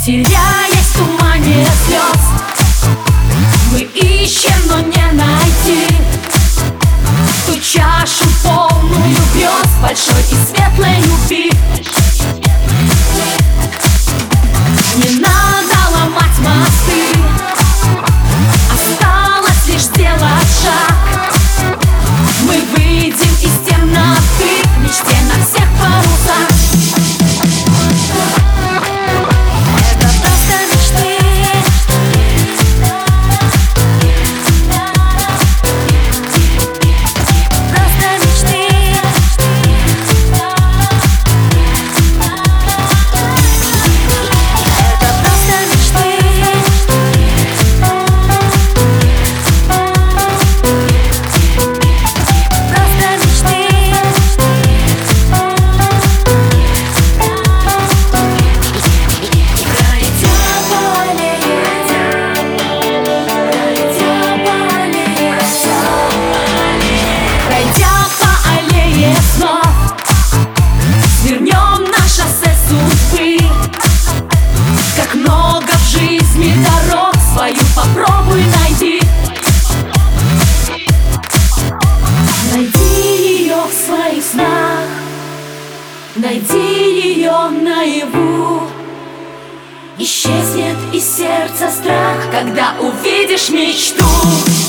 теряясь в тумане слез. Мы ищем, но не найти ту чашу, полную грез, большой и светлой любви. Не надо ломать мосты, осталось лишь сделать шаг. Мы выйдем из темноты к мечте на всех парусах. Это просто мечты. Просто мечты. Это просто мечты. Просто мечты. Пройдя по аллее снов, свернем на шоссе судьбы. Как много в жизни дорог, свою попробуй найди. Найди ее в своих снах, найди ее наяву. Исчезнет из сердца страх, когда увидишь мечту.